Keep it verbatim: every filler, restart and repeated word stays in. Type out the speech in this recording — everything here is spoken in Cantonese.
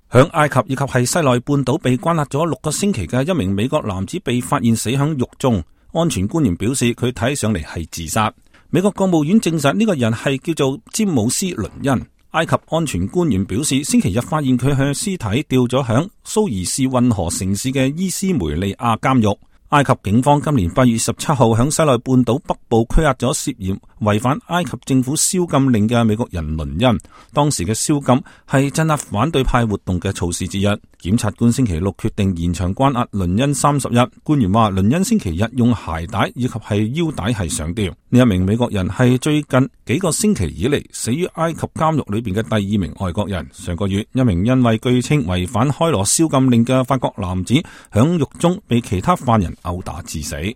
響埃及以及係西奈半島被關押咗六個星期嘅一名美國男子被發現死響獄中，安全官員表示佢睇上嚟係自殺。美國國務院證實呢個人係叫做詹姆斯·倫恩。埃及安全官員表示，星期日發現佢向屍體吊咗響蘇伊士運河城市嘅伊斯梅利亞監獄。埃及警方今年八月十七號響西奈半島北部拘押咗涉嫌違反埃及政府宵禁令嘅美國人倫恩。當時嘅宵禁係鎮壓反對派活動嘅措施之一。檢察官星期六決定延長關押倫恩三十日。官員話，倫恩星期日用鞋帶以及係腰帶係上吊。呢一名美國人係最近幾個星期以嚟死於埃及監獄裏邊嘅第二名外國人。上個月，一名因為據稱違反開羅宵禁令嘅法國男子響獄中被其他犯人毆打致死。